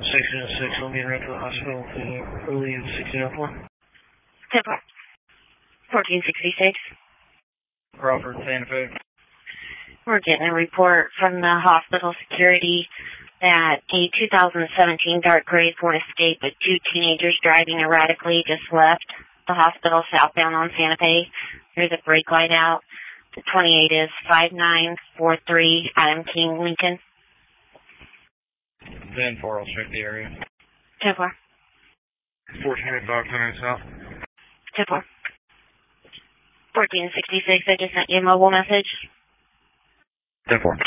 Section 6, I'm being right to the hospital early in 1604. 1466. Crawford, Santa Fe. We're getting a report from the hospital security that a 2017 dark gray Ford Escape with two teenagers driving erratically just left the hospital southbound on Santa Fe. There's a brake light out. The 28 is 5943 Adam King, Lincoln. 10-4, I'll check the area. 10-4. 1485, coming south. 10-4. 1466, I just sent you a mobile message. 10-4.